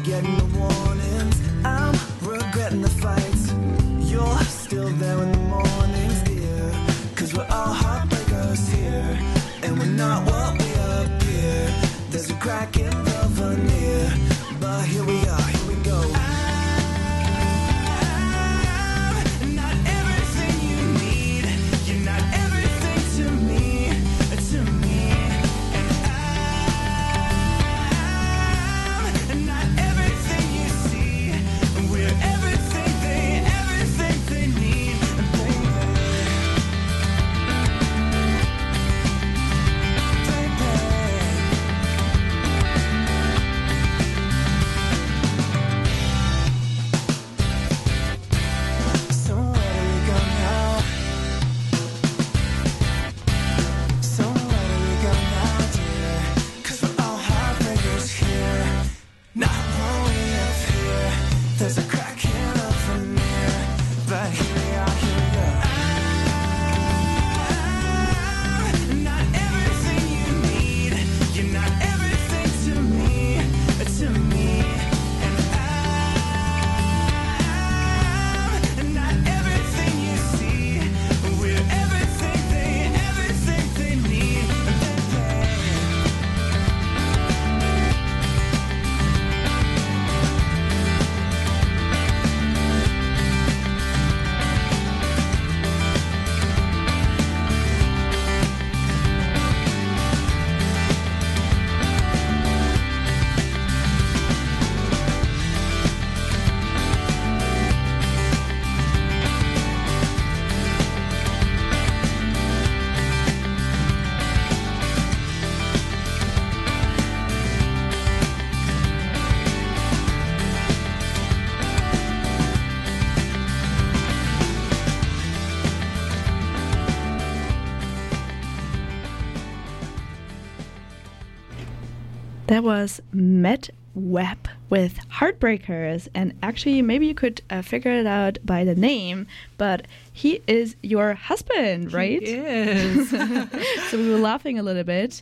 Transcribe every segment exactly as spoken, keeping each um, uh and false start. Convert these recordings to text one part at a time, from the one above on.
getting the warnings. I'm regretting the fights. You're still there in the mornings, dear. Cause we're all heartbreakers here. And we're not what we appear. There's a crack in the veneer. But here we are, here we go. I'm not everything you need. You're not everything to me, to me. And I'm not everything you see. We're everything they, everything they need, baby. So where do we go now? So where do we go now, dear? Cause we're all heartbreakers here. Not when we appear. There's a crack in the veneer. But here we are, here we go. I'm not everything you need. You're not everything to me, to me. And I'm not everything you see. We're everything they, everything they need, baby. That was Matt Webb with Heartbreakers, and actually maybe you could uh, figure it out by the name, but he is your husband, right? He is. So we were laughing a little bit.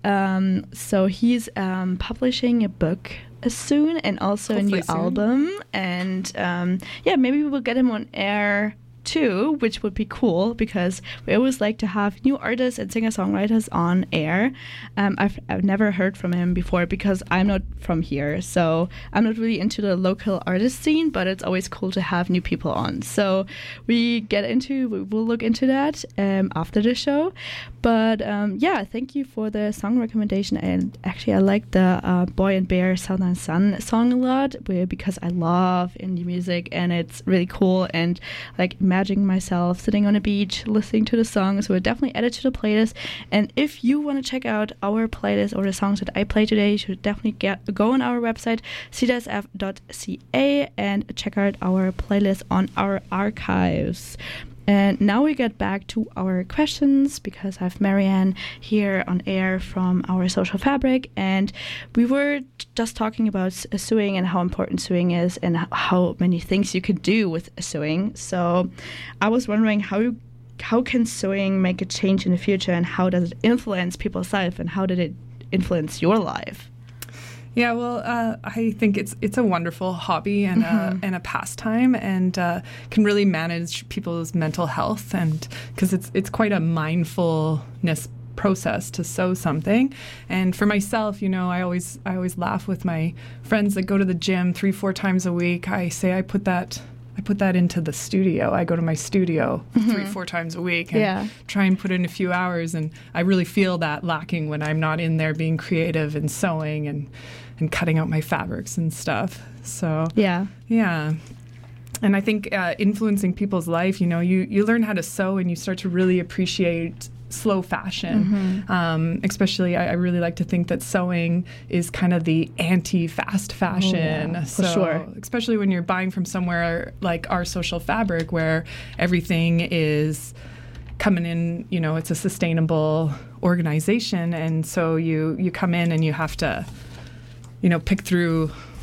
Um, so he's um, publishing a book uh, soon, and also Hopefully a new soon. album, and um, yeah, maybe we will get him on air too, which would be cool because we always like to have new artists and singer-songwriters on air. Um, I've, I've never heard from him before because I'm not from here, so I'm not really into the local artist scene, but it's always cool to have new people on. So we get into, we will look into that um, after the show. But um, yeah, thank you for the song recommendation. And actually, I like the uh, Boy and Bear Southern Sun song a lot where, because I love indie music and it's really cool, and like imagining myself sitting on a beach listening to the song. So we'll definitely add it to the playlist. And if you want to check out our playlist or the songs that I play today, you should definitely get go on our website c d s f dot c a and check out our playlist on our archives. And now we get back to our questions because I have Marianne here on air from our Social Fabric, and we were just talking about s- sewing and how important sewing is and h- how many things you could do with sewing. So I was wondering how you, how can sewing make a change in the future, and how does it influence people's life, and how did it influence your life? Yeah, well, uh, I think it's it's a wonderful hobby and Mm-hmm. a and a pastime, and uh, can really manage people's mental health, and because it's it's quite a mindfulness process to sew something. And for myself, you know, I always I always laugh with my friends that go to the gym three four times a week. I say I put that. I put that into the studio. I go to my studio three, four times a week and Yeah. try and put in a few hours. And I really feel that lacking when I'm not in there being creative and sewing and, and cutting out my fabrics and stuff. So, Yeah. yeah. And I think uh, influencing people's life, you know, you, you learn how to sew and you start to really appreciate slow fashion. Mm-hmm. Um, especially, I, I really like to think that sewing is kind of the anti-fast fashion. Oh, yeah, for so, sure. Especially when you're buying from somewhere like our Social Fabric, where everything is coming in, you know, it's a sustainable organization, and so you you come in and you have to, you know, pick through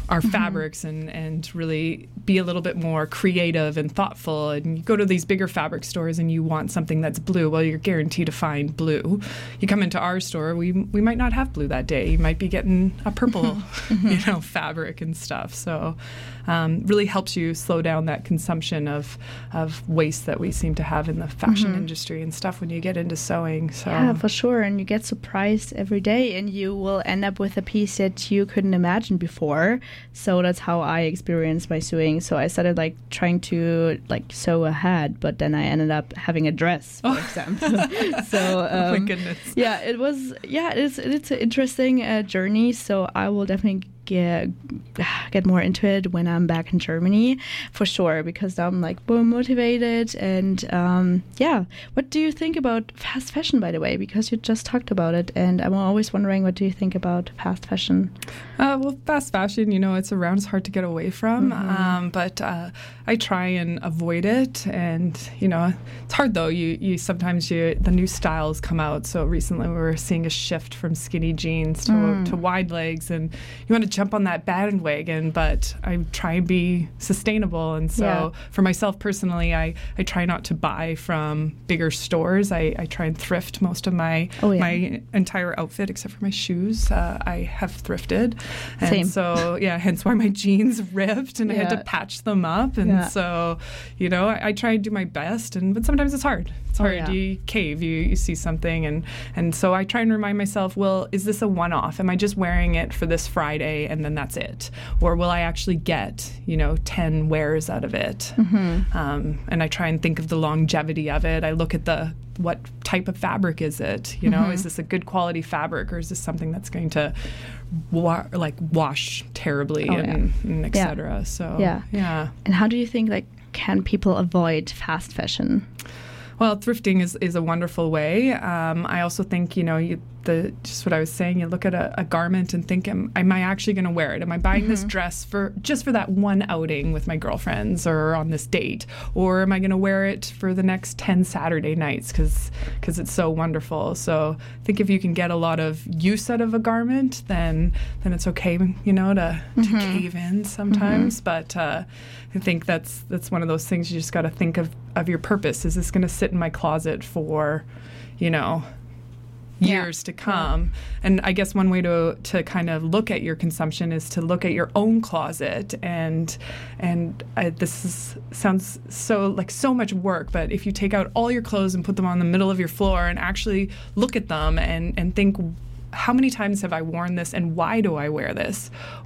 our mm-hmm. fabrics and, and really be a little bit more creative and thoughtful. And you go to these bigger fabric stores and you want something that's blue. Well, you're guaranteed to find blue. You come into our store, we we might not have blue that day. You might be getting a purple, mm-hmm. you know, fabric and stuff. So um, really helps you slow down that consumption of of waste that we seem to have in the fashion mm-hmm. industry and stuff when you get into sewing. So yeah, for sure. And you get surprised every day, and you will end up with a piece that you couldn't imagine before. So that's how I experienced my sewing. So I started like trying to like sew a hat, but then I ended up having a dress, for oh. example. so um, oh my goodness. Yeah, it was. Yeah, it's it's an interesting uh, journey. So I will definitely get get more into it when I'm back in Germany, for sure, because I'm like more motivated. And um, yeah, what do you think about fast fashion, by the way? Because you just talked about it, and I'm always wondering, what do you think about fast fashion? Uh, well, fast fashion, you know, it's around. It's hard to get away from, mm-hmm. um, but uh, I try and avoid it. And you know, it's hard though. You you sometimes you the new styles come out. So recently we were seeing a shift from skinny jeans to mm. to wide legs, and you want to jump on that bandwagon, but I try and be sustainable. And so yeah. for myself personally, I, I try not to buy from bigger stores. I, I try and thrift most of my oh, yeah. my entire outfit, except for my shoes. Uh, I have thrifted. And Same. so, yeah, hence why my jeans ripped and yeah. I had to patch them up. And yeah. so, you know, I, I try and do my best, and but sometimes it's hard. It's hard. Oh, yeah. You cave, you, you see something. And, and so I try and remind myself, well, is this a one-off? Am I just wearing it for this Friday and then that's it? Or will I actually get, you know, ten wears out of it? Mm-hmm. Um, and I try and think of the longevity of it. I look at the, what type of fabric is it? You know, mm-hmm. is this a good quality fabric, or is this something that's going to wa- like wash terribly oh, and, yeah. and et cetera? Yeah. So, yeah. yeah. And how do you think, like, can people avoid fast fashion? Well, thrifting is, is a wonderful way. Um, I also think, you know, you, the just what I was saying, you look at a, a garment and think, am, am I actually going to wear it? Am I buying mm-hmm. this dress for just for that one outing with my girlfriends or on this date? Or am I going to wear it for the next ten Saturday nights because because it's so wonderful? So I think if you can get a lot of use out of a garment, then then it's okay, you know, to, mm-hmm. to cave in sometimes. Mm-hmm. But uh, I think that's that's one of those things you just got to think of, of your purpose. Is this going to sit in my closet for, you know, years yeah. to come? Yeah. And I guess one way to to kind of look at your consumption is to look at your own closet. And and uh, this is, sounds so like so much work, but if you take out all your clothes and put them on the middle of your floor and actually look at them and and think, how many times have I worn this and why do I wear this?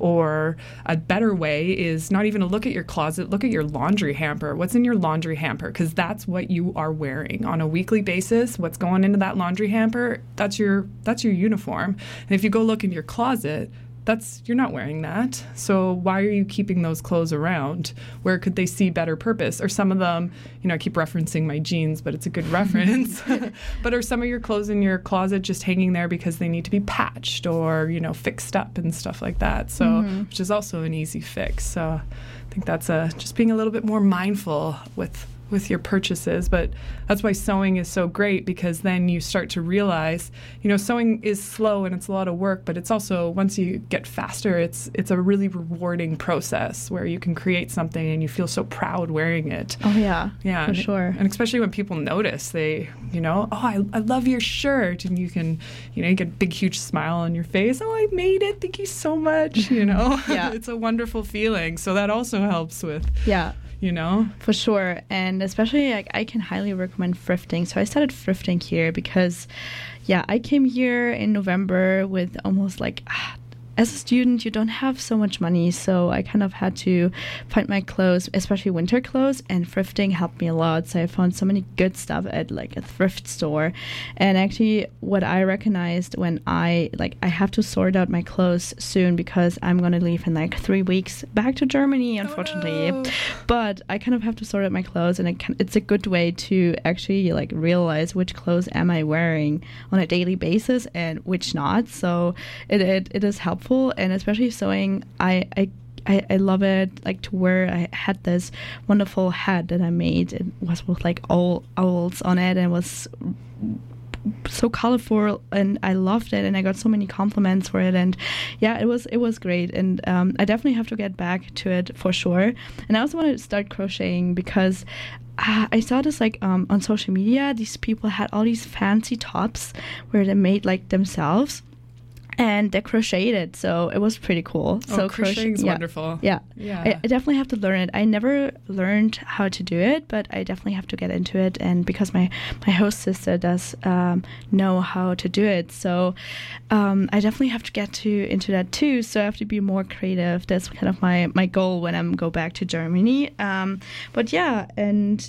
Or a better way is not even to look at your closet, look at your laundry hamper. What's in your laundry hamper? Because that's what you are wearing on a weekly basis. What's going into that laundry hamper, that's your that's your uniform. And if you go look in your closet, that's you're not wearing that. So why are you keeping those clothes around? Where could they see better purpose? Or some of them, you know, I keep referencing my jeans, but it's a good reference. But are some of your clothes in your closet just hanging there because they need to be patched or, you know, fixed up and stuff like that? So, mm-hmm. which is also an easy fix. So I think that's a, just being a little bit more mindful with with your purchases. But that's why sewing is so great, because then you start to realize, you know, sewing is slow and it's a lot of work, but it's also, once you get faster, it's it's a really rewarding process where you can create something and you feel so proud wearing it. Oh yeah, yeah, for and, sure. And especially when people notice, they, you know, oh, I, I love your shirt, and you can, you know, you get a big huge smile on your face. Oh, I made it, thank you so much. You know, yeah. It's a wonderful feeling. So that also helps with yeah. You know? For sure. And especially, like, I can highly recommend thrifting. So I started thrifting here because, yeah, I came here in November with almost like, ah, as a student, you don't have so much money. So I kind of had to find my clothes, especially winter clothes, and thrifting helped me a lot. So I found so many good stuff at like a thrift store. And actually what I recognized when I, like, I have to sort out my clothes soon because I'm going to leave in like three weeks back to Germany, unfortunately. Oh, no. But I kind of have to sort out my clothes, and it can, it's a good way to actually like realize which clothes am I wearing on a daily basis and which not. So it, it, it is helpful. And especially sewing, I, I I I love it. Like to wear, I had this wonderful hat that I made. It was with like all owls on it, and it was so colorful, and I loved it, and I got so many compliments for it, and yeah, it was it was great, and um, I definitely have to get back to it for sure. And I also want to start crocheting because uh, I saw this like um, on social media. These people had all these fancy tops where they made like themselves. And they crocheted it, so it was pretty cool. Oh, so crocheting is yeah, wonderful. Yeah, yeah. I, I definitely have to learn it. I never learned how to do it, but I definitely have to get into it. And because my, my host sister does um, know how to do it, so um, I definitely have to get to into that too. So I have to be more creative. That's kind of my, my goal when I'm go back to Germany. Um, but yeah, and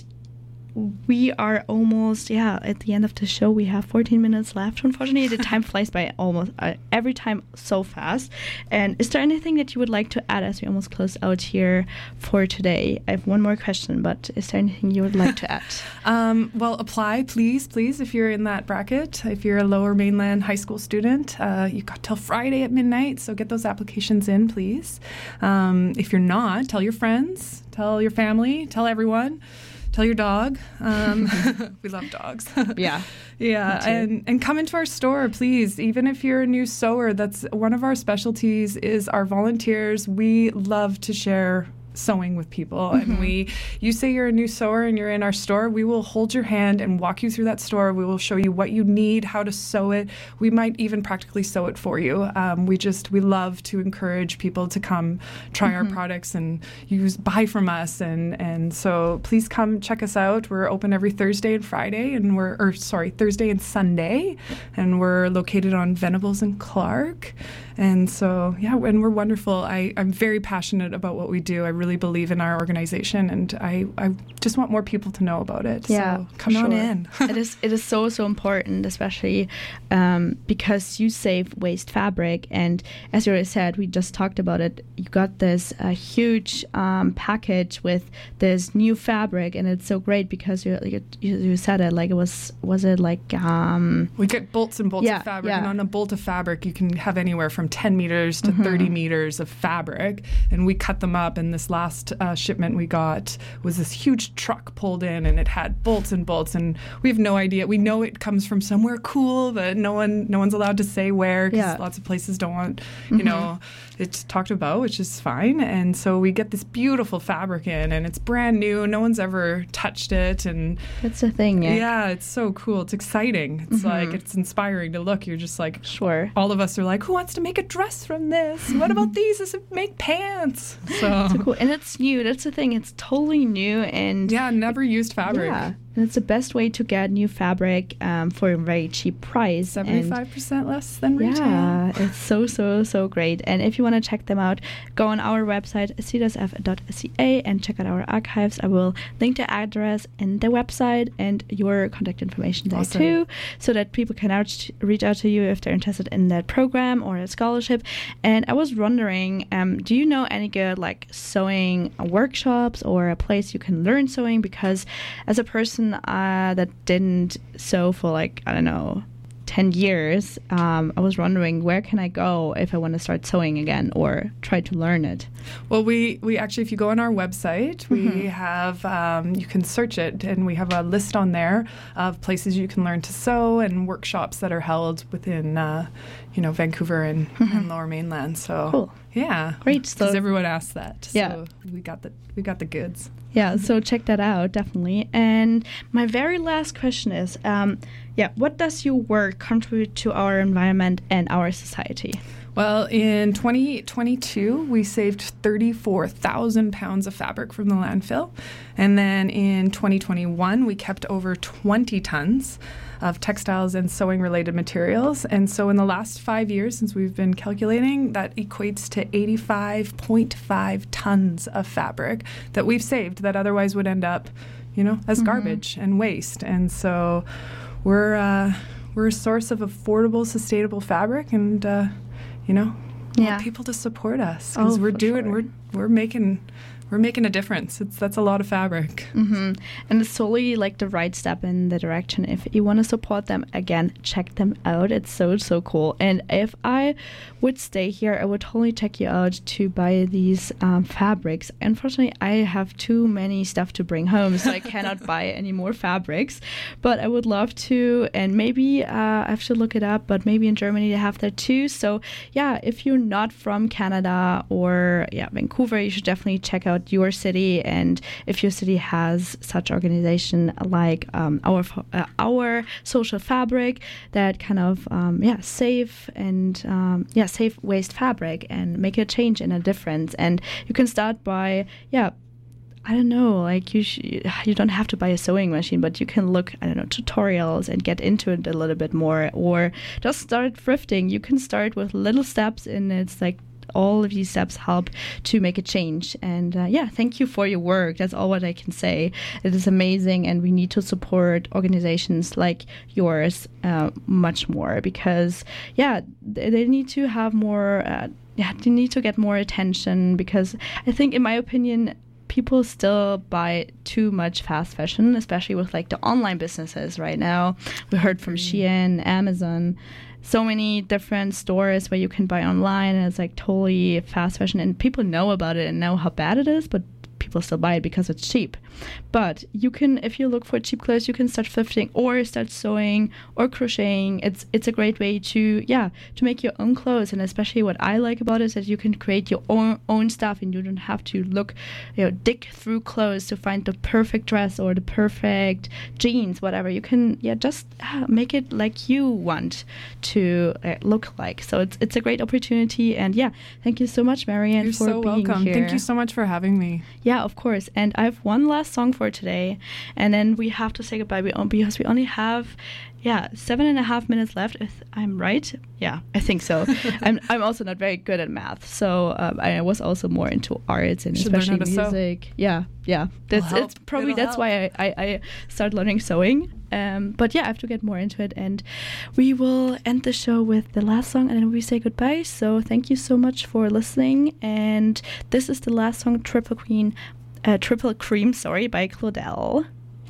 we are almost, yeah, at the end of the show. We have fourteen minutes left. Unfortunately, the time flies by almost uh, every time so fast. And is there anything that you would like to add as we almost close out here for today? I have one more question, but is there anything you would like to add? um, well, apply, please, please, if you're in that bracket. If you're a Lower Mainland high school student, uh, you've got till Friday at midnight, so get those applications in, please. Um, if you're not, tell your friends, tell your family, tell everyone. Tell your dog. Um, we love dogs. Yeah. Yeah. And, and come into our store, please. Even if you're a new sewer, that's one of our specialties is our volunteers. We love to share sewing with people. Mm-hmm. And we, you say you're a new sewer and you're in our store, we will hold your hand and walk you through that store. We will show you what you need, how to sew it. We might even practically sew it for you. Um, we just, we love to encourage people to come try mm-hmm. our products and use, buy from us. And, and so please come check us out. We're open every Thursday and Friday and we're, or sorry, Thursday and Sunday. And we're located on Venables and Clark. And so, yeah, and we're wonderful. I, I'm very passionate about what we do. I really believe in our organization, and I, I just want more people to know about it. Yeah, so come on sure. in. it is it is so, so important, especially um, because you save waste fabric. And as you already said, we just talked about it. You got this uh, huge um, package with this new fabric, and it's so great because you you, you said it, like it was, was it like... Um, we get bolts and bolts yeah, of fabric, yeah. and on a bolt of fabric, you can have anywhere from ten meters to mm-hmm. thirty meters of fabric, and we cut them up. And this last uh, shipment we got was this huge truck pulled in, and it had bolts and bolts, and we have no idea. We know it comes from somewhere cool, but no one, no one's allowed to say where, because yeah. lots of places don't want, you mm-hmm. know, it's talked about, which is fine. And so we get this beautiful fabric in, and it's brand new. No one's ever touched it, and that's the thing. Yeah, yeah it's so cool. It's exciting. It's mm-hmm. like it's inspiring to look. You're just like, sure. All of us are like, who wants to make a dress from this? What about these? Does it make pants? So. so cool, and it's new. That's the thing. It's totally new, and yeah, never used fabric. Yeah. And it's the best way to get new fabric um, for a very cheap price. seventy-five percent less than retail. Yeah, it's so, so, so great. And if you want to check them out, go on our website, c d s f dot c a, and check out our archives. I will link the address and the website and your contact information there awesome. too, so that people can out, reach out to you if they're interested in that program or a scholarship. And I was wondering, um, do you know any good like sewing workshops or a place you can learn sewing? Because as a person Uh, that didn't sew for like, I don't know, ten years, um, I was wondering, where can I go if I want to start sewing again or try to learn it? Well, we, we actually, if you go on our website, we mm-hmm. have, um, you can search it, and we have a list on there of places you can learn to sew and workshops that are held within, uh, you know, Vancouver and, mm-hmm. and Lower Mainland. So, cool. Yeah. Great. Because so, everyone asks that. So yeah. we got the, we got the goods. Yeah, so check that out, definitely. And my very last question is, um, yeah, what does your work contribute to our environment and our society? Well, in twenty twenty-two, we saved thirty-four thousand pounds of fabric from the landfill. And then in twenty twenty-one, we kept over twenty tons of textiles and sewing-related materials. And so in the last five years, since we've been calculating, that equates to eighty-five point five tons of fabric that we've saved that otherwise would end up, you know, as mm-hmm. garbage and waste. And so we're uh, we're a source of affordable, sustainable fabric, and uh, you know, we yeah. want people to support us because oh, we're doing sure. we're we're making we're making a difference. It's that's a lot of fabric. Mm-hmm. And it's totally like the right step in the direction. If you want to support them, again, check them out. It's so, so cool. And if I would stay here, I would totally check you out to buy these um, fabrics. Unfortunately, I have too many stuff to bring home, so I cannot buy any more fabrics. But I would love to, and maybe uh, I have to look it up, but maybe in Germany they have that too. So yeah, if you're not from Canada or yeah Vancouver, you should definitely check out your city, and if your city has such organization like um, our uh, our social fabric that kind of um, yeah save and um, yeah save waste fabric and make a change and a difference. And you can start by yeah I don't know, like you sh- you don't have to buy a sewing machine, but you can look, I don't know, tutorials and get into it a little bit more, or just start thrifting. You can start with little steps, and it's like all of these steps help to make a change. And uh, yeah, thank you for your work. That's all what I can say. It is amazing, and we need to support organizations like yours uh, much more, because yeah, they, they need to have more, uh, yeah, they need to get more attention, because I think, in my opinion, people still buy too much fast fashion, especially with like the online businesses right now. We heard from Shein, Amazon, so many different stores where you can buy online, and it's like totally fast fashion, and people know about it and know how bad it is, but people still buy it because it's cheap. But you can, if you look for cheap clothes, you can start thrifting or start sewing or crocheting. It's it's a great way to yeah to make your own clothes. And especially what I like about it is that you can create your own own stuff, and you don't have to look, you know, dig through clothes to find the perfect dress or the perfect jeans, whatever. You can yeah just uh, make it like you want to uh, look like. So it's it's a great opportunity. And yeah, thank you so much, Marianne, You're for so being welcome. here. Thank you so much for having me. Yeah, of course. And I have one last song for today, and then we have to say goodbye because we only have yeah seven and a half minutes left, if I'm right. Yeah, I think so. I'm I'm also not very good at math, so um, I was also more into arts and Should especially learn how to music. sew. Yeah, yeah. That's It'll it's help. probably It'll that's help. why I, I I started learning sewing. Um, but yeah, I have to get more into it, and we will end the show with the last song, and then we say goodbye. So thank you so much for listening, and this is the last song, Triple Queen. Uh, Triple Cream, sorry, by Claudel.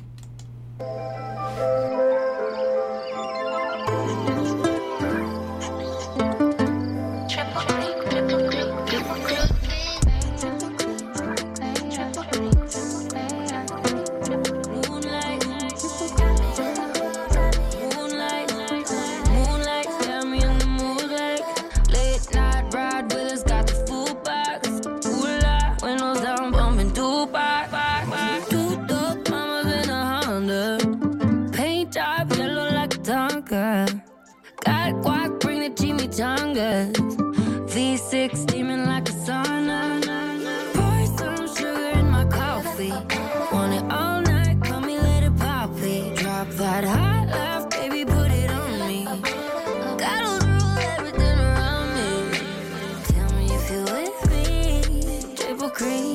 Got guac, bring the chimichangas. V six steaming like a sauna. Pour some sugar in my coffee. Want it all night, call me Lady Poppy. Drop that hot left, baby, put it on me. Gotta rule everything around me. Tell me if you're with me. Triple cream.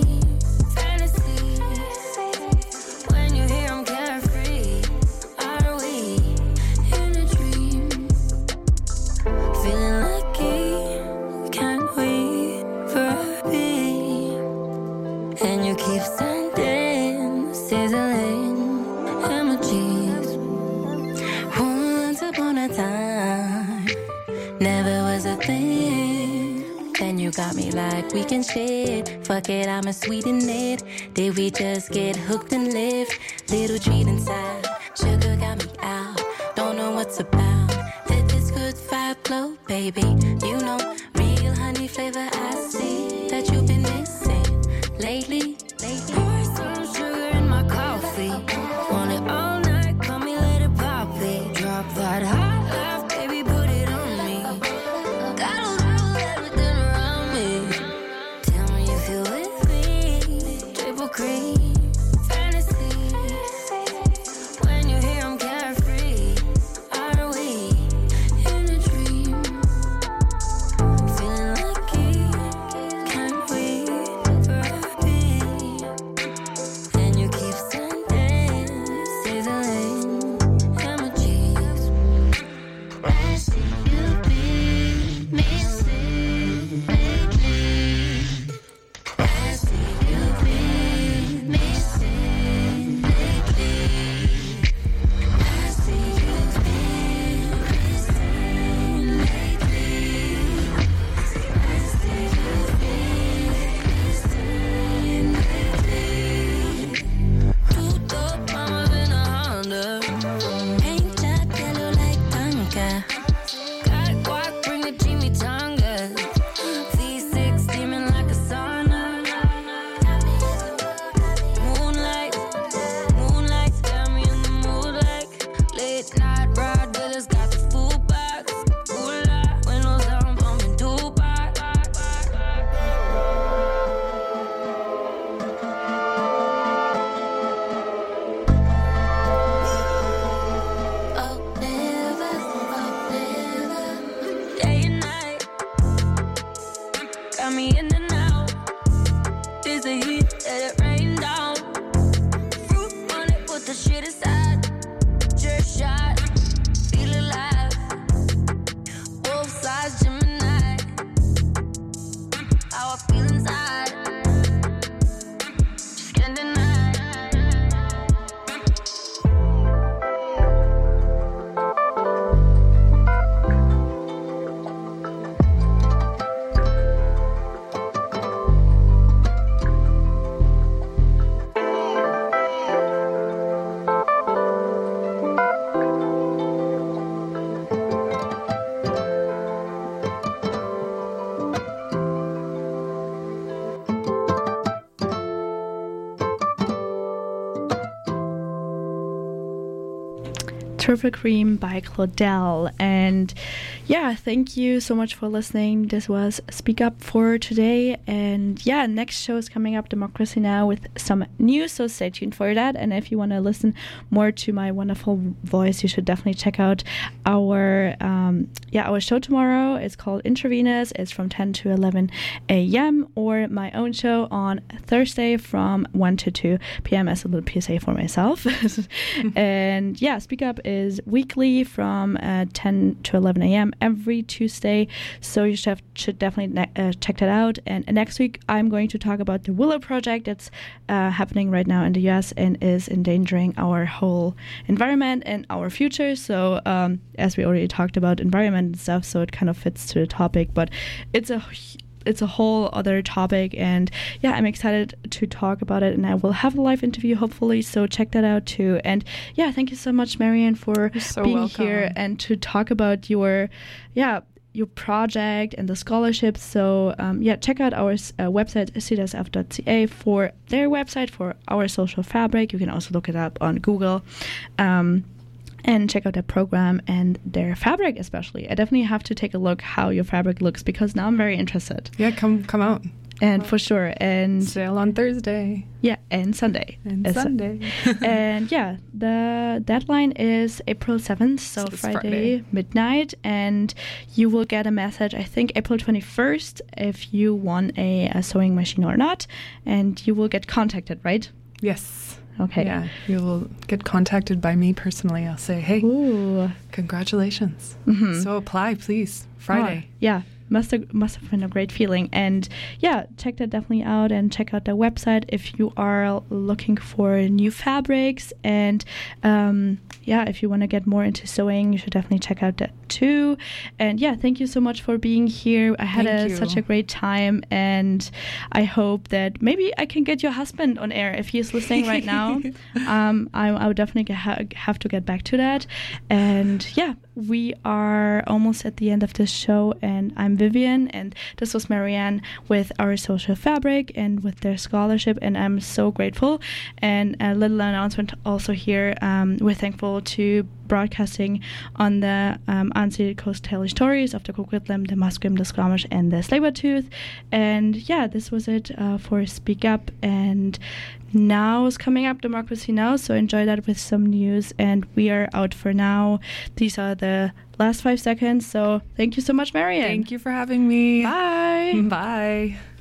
Got me like we can shit. Fuck it, I'ma sweeten it. Did we just get hooked and live? Little treat inside. Sugar got me out. Don't know what's about. Did this good vibe flow, baby? You know, real honey flavor. I see that you've been missing lately. Lately. Pour some sugar in my coffee. Want it all night? Call me Lady Poppy. Drop that hot left, baby. Put it on me. Gotta cream fantasy. When you're here, I'm carefree. Out of way in a dream. Feeling lucky, got me in and out. Is the heat, let it rain down. Fruit on it, put the shit aside. Just shot, feel alive. Both sides, Gemini. How I feel inside. Just can't deny. Turtle Cream by Claudel. And yeah, thank you so much for listening. This was Speak Up for today. And yeah, next show is coming up, Democracy Now! With some news, so stay tuned for that. And if you want to listen more to my wonderful voice, you should definitely check out our um, yeah our show tomorrow. It's called Intravenous. It's from ten to eleven a.m. or my own show on Thursday from one to two p.m. as a little P S A for myself. And yeah, Speak Up is weekly from uh, ten to eleven a.m. every Tuesday, so you should, have, should definitely ne- uh, check that out. And uh, next week I'm going to talk about the Willow Project that's uh, happening right now in the U S and is endangering our whole environment and our future. So um, as we already talked about environment and stuff, so it kind of fits to the topic, but it's a it's a whole other topic, and yeah, I'm excited to talk about it, and I will have a live interview hopefully, so check that out too. And yeah, thank you so much, Marianne, for so being welcome. here and to talk about your yeah your project and the scholarship. So um, yeah, check out our uh, website c d s f dot c a for their website for our social fabric. You can also look it up on Google. Um, And check out their program and their fabric especially. I definitely have to take a look how your fabric looks, because now I'm very interested. Yeah, come come out. And for sure. And Sale on Thursday. yeah, and Sunday. And It's- Sunday. And yeah, the deadline is April seventh, so, So it's Friday, Friday. midnight. And you will get a message, I think, April twenty-first, if you won a, a sewing machine or not. And you will get contacted, right? Yes. Okay. Yeah, you'll get contacted by me personally. I'll say, hey, Ooh. congratulations. Mhm. So apply, please. Friday. Oh, yeah. Must have, must have been a great feeling. And yeah, check that definitely out, and check out the website if you are looking for new fabrics. And um, yeah, if you want to get more into sewing, you should definitely check out that too. And yeah, thank you so much for being here. I had Thank a, you. such a great time, and I hope that maybe I can get your husband on air if he is listening right now. um, I, I would definitely ha- have to get back to that. And yeah, we are almost at the end of this show, and I'm Vivian, and this was Marianne with our social fabric and with their scholarship, and I'm so grateful. And a little announcement also here, um, we're thankful to broadcasting on the um, unceded Coast Salish stories of the Coquitlam, the Musqueam, the Squamish, and the Tsleil-Waututh. And yeah, this was it uh, for Speak Up. And now is coming up Democracy Now! So enjoy that with some news. And we are out for now. These are the last five seconds. So thank you so much, Marianne. Thank you for having me. Bye. Bye.